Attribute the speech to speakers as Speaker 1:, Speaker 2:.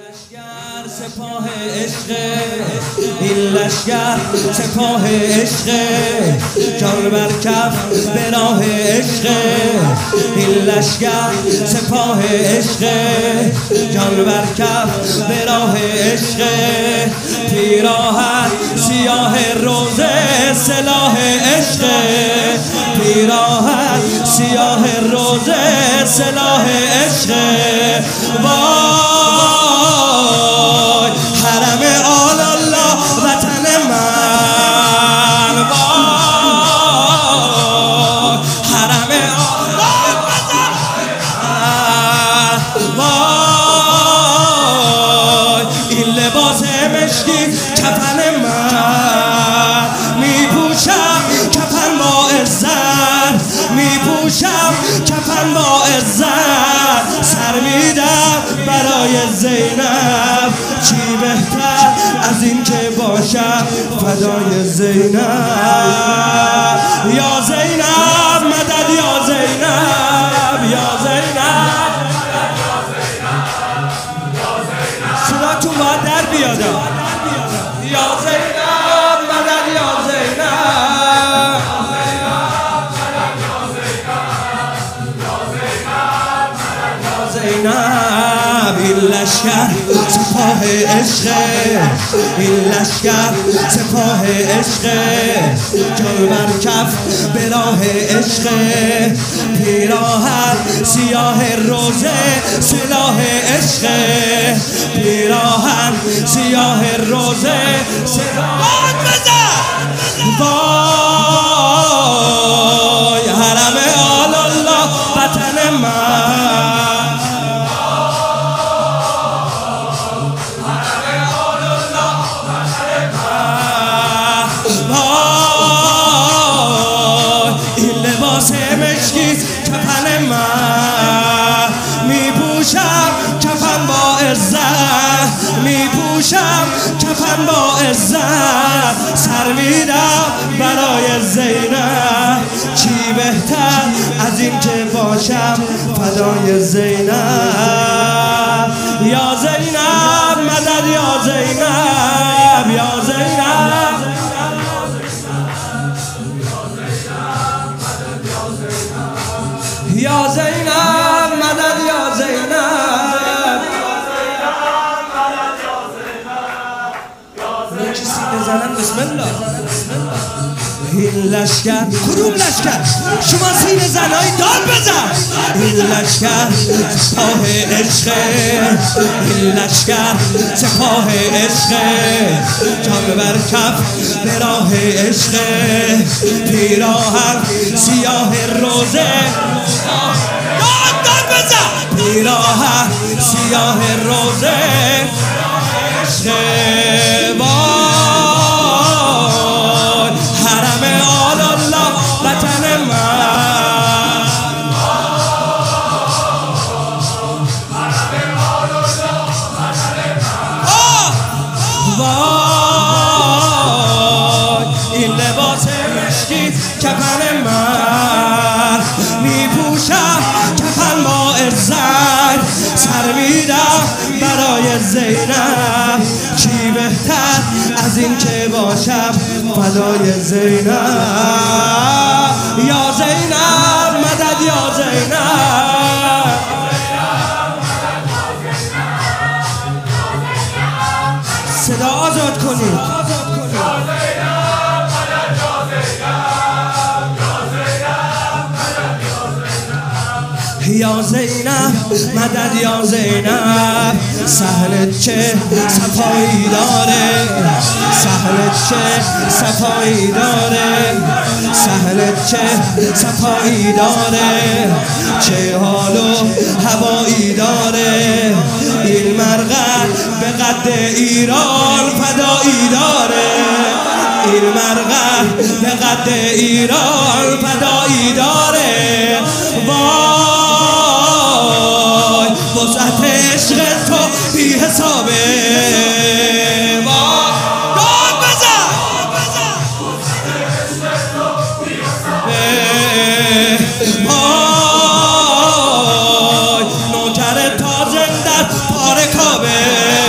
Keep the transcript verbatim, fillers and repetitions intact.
Speaker 1: لشگر سپاه عشق، این لشگر سپاه عشق، جان بر کف به راه عشق. این لشگر سپاه عشق، جان بر کف به راه عشق. پیراهن سیاه روزه سلاح عشق، پیراهن سیاه روزه سلاح عشق. وای حرم آل الله وطن من، وای حرم آل الله وطن من، وای این لباس مشکی کفن من، می پوشم کفن با عزت، می پوشم کفن با عزت. سر میدم برای زینب، چی بهتر از این که باشم فدای زینب. یا زینب مدد، یا زینب، یا زینب، صداتون باید در بیادم. یا زینب مدد، یا زینب، زینب. این لشگر سپاه عشق، این لشگر سپاه عشق، جان بر کف به راه عشق. پیراهن سیاه روزه سلاح عشق، پیراهن سیاه روزه سلاح بزن. وای حرم آل الله وطن من، این لباس مشکی کفن من، می پوشم کفن با عزت، می پوشم کفن با عزت. سر میدم برای زینب، چی بهتر از این که باشم فدای زینب. یا زینب مدد، یا زینب، یا زینب، یا زینب مدد، یا زینب. یکی سینه زنن بسم الله. این لشگر کدوم لشگر؟ شما سینه زنهای داد بزن. این لشگر سپاه عشق، این لشگر سپاه عشق، جان بر کف به راه عشق. پیراهن سیاه روزه داد داد بزن، پیراهن سیاه روزه عشق. وای حرم آل الله وطن من، وای این لباس مشکی کفن من، می پوشم کفن با عزت. سر میدم برای زینب، چی بهتر از این که باشم فدای زینب. یا زینب مدد، یا زینب، صدا آزاد کنید. یا زینب مدد، یا زینب. سهلت چه صفایی داره، سهلت چه صفایی داره، سهلت چه صفایی داره، چه حال و هوایی داره. این مرغ به قد ایران فدایی داره، این مرغ به قد ایران فدایی داره. وای وسعت عشق تو بی حسابه. وای داد بزن، وای نوکر تازندت پاره کابه.